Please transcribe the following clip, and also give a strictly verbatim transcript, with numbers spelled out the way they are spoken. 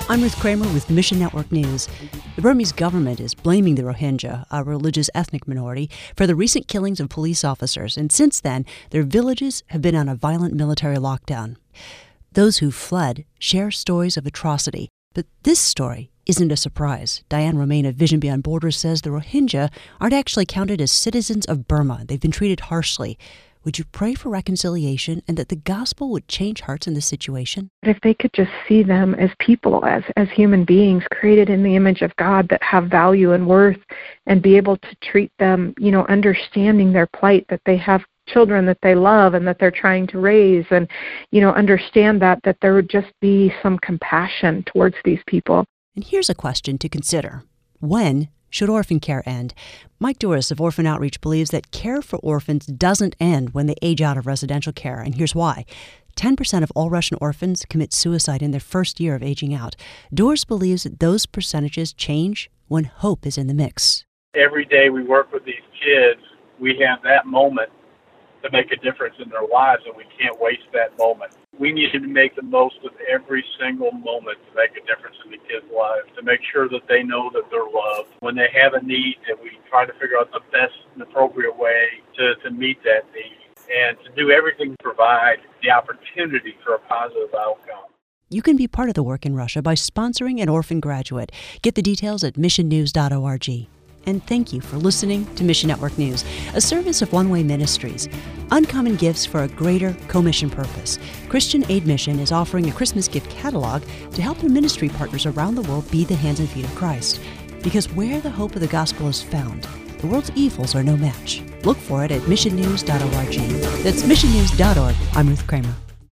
I'm Ruth Kramer with Mission Network News. The Burmese government is blaming the Rohingya, a religious ethnic minority, for the recent killings of police officers, and since then, their villages have been on a violent military lockdown. Those who fled share stories of atrocity, but this story isn't a surprise. Diane Romain of Vision Beyond Borders says the Rohingya aren't actually counted as citizens of Burma. They've been treated harshly. Would you pray for reconciliation and that the gospel would change hearts in this situation? If they could just see them as people, as, as human beings created in the image of God that have value and worth, and be able to treat them, you know, understanding their plight, that they have children that they love and that they're trying to raise, and, you know, understand that, that there would just be some compassion towards these people. And here's a question to consider. When should orphan care end? Mike Duras of Orphan Outreach believes that care for orphans doesn't end when they age out of residential care, and here's why. ten percent of all Russian orphans commit suicide in their first year of aging out. Duras believes that those percentages change when hope is in the mix. Every day we work with these kids, we have that moment to make a difference in their lives, and we can't waste that moment. We need to make the most of every single moment to make a difference in the kids' lives, to make sure that they know that they're loved. When they have a need, that we try to figure out the best and appropriate way to, to meet that need, and to do everything to provide the opportunity for a positive outcome. You can be part of the work in Russia by sponsoring an orphan graduate. Get the details at mission news dot org. And thank you for listening to Mission Network News, a service of One Way Ministries. Uncommon gifts for a greater commission purpose. Christian Aid Mission is offering a Christmas gift catalog to help their ministry partners around the world be the hands and feet of Christ. Because where the hope of the gospel is found, the world's evils are no match. Look for it at mission news dot org. That's mission news dot org. I'm Ruth Kramer.